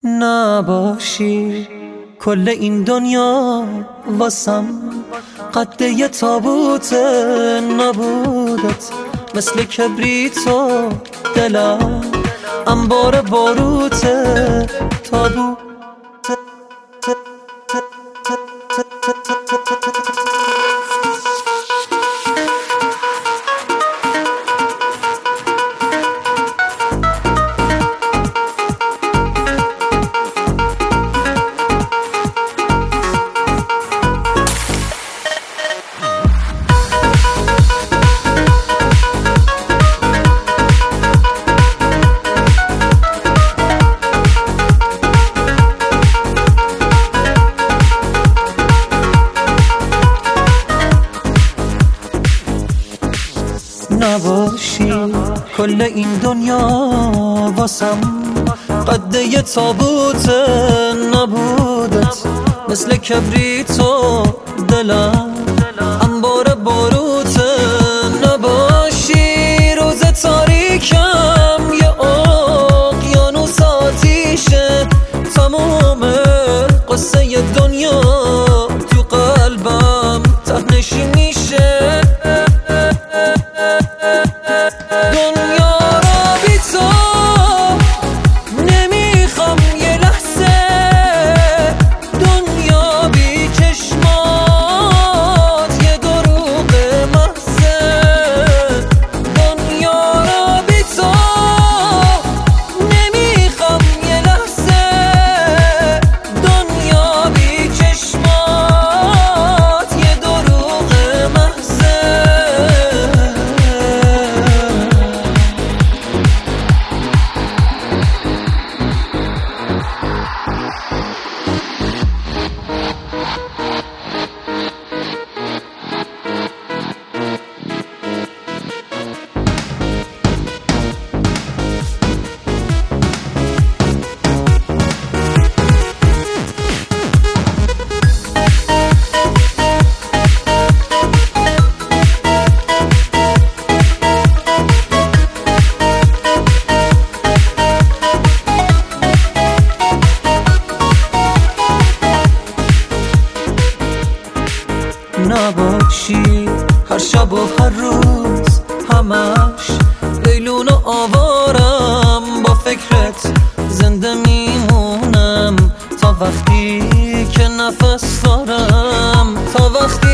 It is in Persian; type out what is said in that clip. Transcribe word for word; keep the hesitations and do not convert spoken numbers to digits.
نباشی کل این دنیا واسم قد یه تابوت نبودت، مثل کبریتو دلم انبار باروت تابوت. نباشی کل این دنیا واسم قد یه تابوت نبودت، مثل کبریتو دلم انبار باروت. نباشی روز تاریکم یه اقیانوس آتیشه، تموم قصه دنیا تو قلبم ته‌نشین میشه. دنیا را بی تو نمیخوام یه لحظه، دنیا بی چشمات یه دروغ محضه. دنیا را بی تو نمیخوام یه لحظه، دنیا بی چشمات یه دروغ محضه. نباشی هر شب و هر روز همش لیلون و آوارم، با فکرت زنده میمونم تا وقتی که نفس دارم، تا وقتی